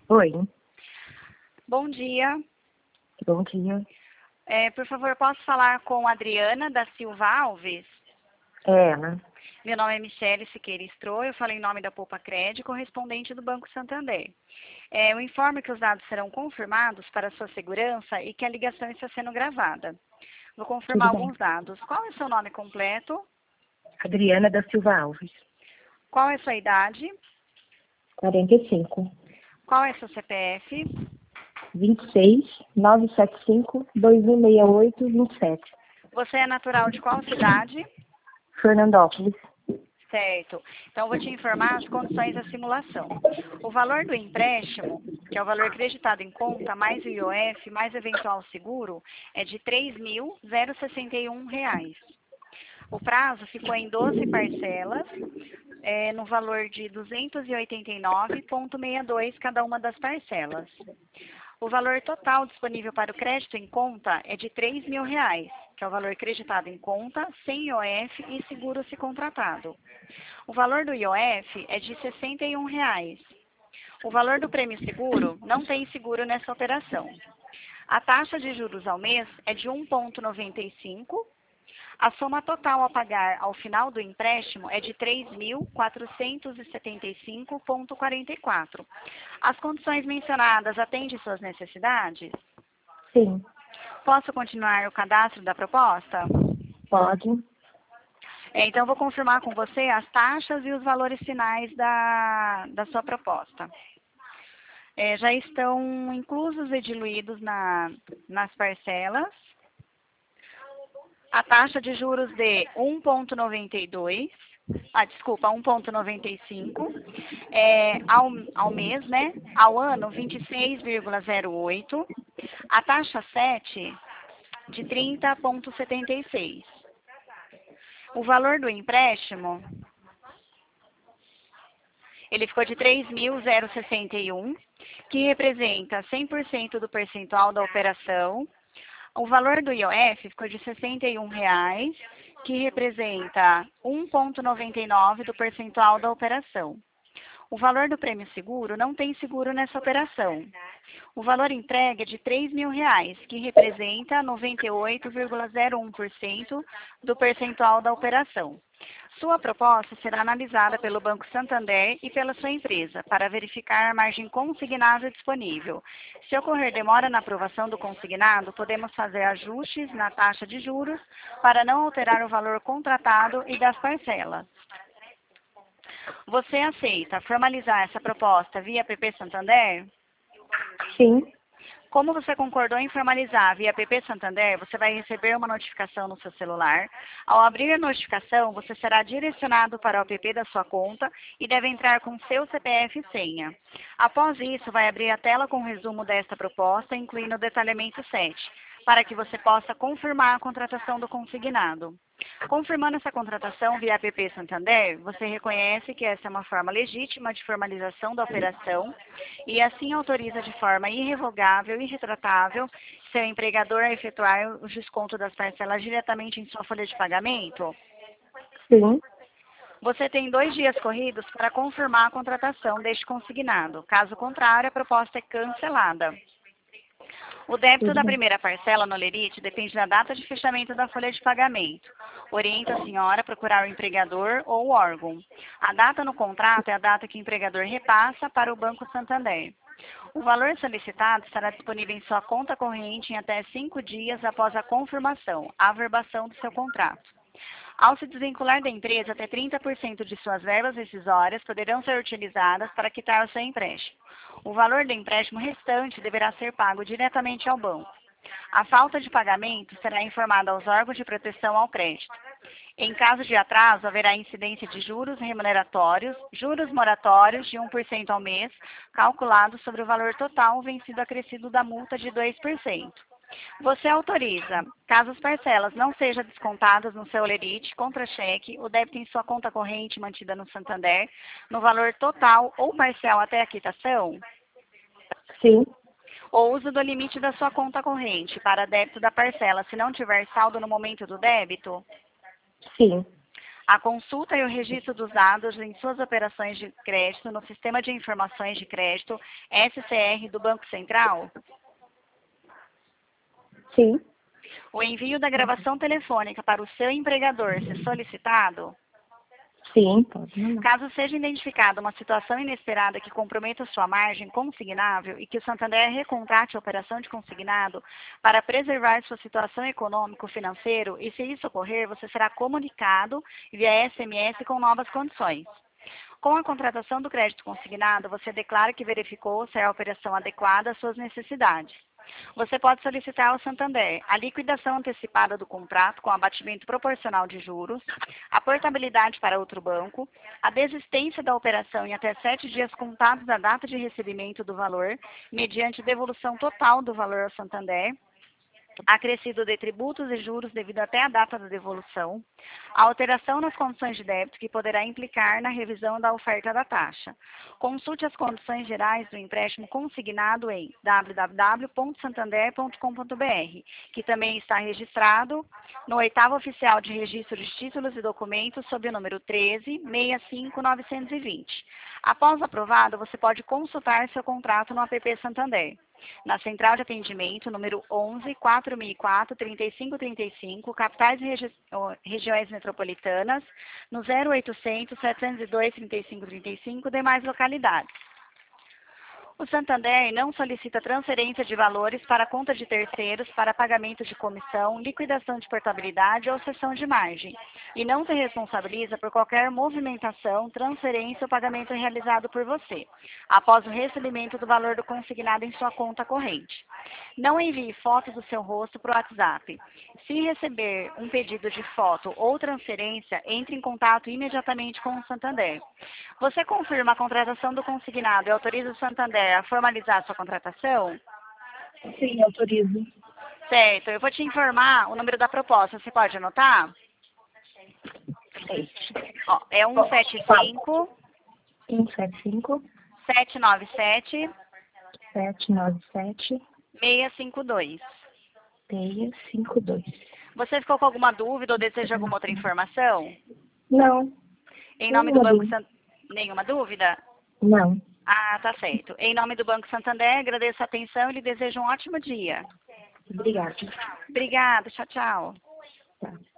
Oi, Bom dia. bom dia. Por favor, posso falar com a Adriana da Silva Alves? É ela. Meu nome é Michele Siqueira Strô, eu falo em nome da Poupa Crédito, correspondente do Banco Santander. Eu informo que os dados serão confirmados para sua segurança e que a ligação está sendo gravada. Vou confirmar Tudo bem. alguns dados. Qual é o seu nome completo? Adriana da Silva Alves, Qual é a sua idade? 45, Qual é seu CPF? 26, 975, 2168, 27. Você é natural de qual cidade? Fernandópolis. Certo. Então, eu vou te informar as condições da simulação. O valor do empréstimo, que é o valor acreditado em conta, mais o IOF, mais eventual seguro, é de R$ 3.061. O prazo ficou em 12 parcelas, no valor de 289,62 cada uma das parcelas. O valor total disponível para o crédito em conta é de R$ 3.000, que é o valor creditado em conta, sem IOF e seguro se contratado. O valor do IOF é de R$ 61. O valor do prêmio seguro não tem seguro nessa operação. A taxa de juros ao mês é de 1,95. A soma total a pagar ao final do empréstimo é de R$ 3.475,44. As condições mencionadas atendem suas necessidades? Sim, Posso continuar o cadastro da proposta? pode. Então, vou confirmar com você as taxas e os valores finais da sua proposta. Já estão inclusos e diluídos nas parcelas. A taxa de juros de 1,92, 1,95, ao mês, né? Ao ano, 26,08. A taxa 7 de 30,76. O valor do empréstimo, ele ficou de 3.061, que representa 100% do percentual da operação. O valor do IOF ficou de R$ 61, que representa 1,99 do percentual da operação. O valor do prêmio seguro não tem seguro nessa operação. O valor entregue é de R$ 3.000, que representa 98,01% do percentual da operação. Sua proposta será analisada pelo Banco Santander e pela sua empresa para verificar a margem consignável disponível. Se ocorrer demora na aprovação do consignado, podemos fazer ajustes na taxa de juros para não alterar o valor contratado e das parcelas. Você aceita formalizar essa proposta via PP Santander? Sim, Como você concordou em formalizar via PP Santander, você vai receber uma notificação no seu celular. Ao abrir a notificação, você será direcionado para o app da sua conta e deve entrar com seu CPF e senha. Após isso, vai abrir a tela com o resumo desta proposta, incluindo o detalhamento 7, para que você possa confirmar a contratação do consignado. Confirmando essa contratação via app Santander, você reconhece que essa é uma forma legítima de formalização da operação e assim autoriza de forma irrevogável e irretratável seu empregador a efetuar o desconto das parcelas diretamente em sua folha de pagamento? sim, Você tem 2 dias corridos para confirmar a contratação deste consignado. Caso contrário, a proposta é cancelada. O débito tudo da bem. primeira parcela no Lerite depende da data de fechamento da folha de pagamento. Oriento a senhora a procurar o empregador ou o órgão. A data no contrato é a data que o empregador repassa para o Banco Santander. O valor solicitado estará disponível em sua conta corrente em até 5 dias após a confirmação, a averbação do seu contrato. Ao se desvincular da empresa, até 30% de suas verbas rescisórias poderão ser utilizadas para quitar o seu empréstimo. O valor do empréstimo restante deverá ser pago diretamente ao banco. A falta de pagamento será informada aos órgãos de proteção ao crédito. Em caso de atraso, haverá incidência de juros remuneratórios, juros moratórios de 1% ao mês, calculados sobre o valor total vencido acrescido da multa de 2%. Você autoriza, caso as parcelas não sejam descontadas no seu Lerite, contra-cheque, o débito em sua conta corrente mantida no Santander, no valor total ou parcial até a quitação, Sim, ou uso do limite da sua conta corrente para débito da parcela, se não tiver saldo no momento do débito? sim, A consulta e o registro dos dados em suas operações de crédito no Sistema de Informações de Crédito, SCR, do Banco Central? Sim. O envio da gravação telefônica para o seu empregador ser solicitado? Sim, pode mandar. Caso seja identificada uma situação inesperada que comprometa sua margem consignável e que o Santander recontrate a operação de consignado para preservar sua situação econômico-financeira, e se isso ocorrer, você será comunicado via SMS com novas condições. Com a contratação do crédito consignado, você declara que verificou se é a operação adequada às suas necessidades. Você pode solicitar ao Santander a liquidação antecipada do contrato com abatimento proporcional de juros, a portabilidade para outro banco, a desistência da operação em até 7 dias contados da data de recebimento do valor, mediante devolução total do valor ao Santander, acrescido de tributos e juros devido até a data da devolução, a alteração nas condições de débito que poderá implicar na revisão da oferta da taxa. Consulte as condições gerais do empréstimo consignado em www.santander.com.br, que também está registrado no 8º Oficial de Registro de Títulos e Documentos sob o número 13.65920. Após aprovado, você pode consultar seu contrato no app Santander. Na Central de Atendimento, número 11, 4004, 3535, capitais e regiões metropolitanas, no 0800, 702, 3535, demais localidades. O Santander não solicita transferência de valores para conta de terceiros para pagamento de comissão, liquidação de portabilidade ou cessão de margem, e não se responsabiliza por qualquer movimentação, transferência ou pagamento realizado por você, após o recebimento do valor do consignado em sua conta corrente. Não envie fotos do seu rosto para o WhatsApp. Se receber um pedido de foto ou transferência, entre em contato imediatamente com o Santander. Você confirma a contratação do consignado e autoriza o Santander a formalizar sua contratação? Sim, autorizo. Certo, eu vou te informar o número da proposta, você pode anotar? Ó, é 175 175 797 797 652. 652. Você ficou com alguma dúvida ou deseja alguma outra informação? Não. Em nome do Nenhuma Banco dúvida. Santander. Nenhuma dúvida? Não. Ah, tá certo. Em nome do Banco Santander, agradeço a atenção e lhe desejo um ótimo dia. Obrigada. Obrigada, tchau, tchau. Tá.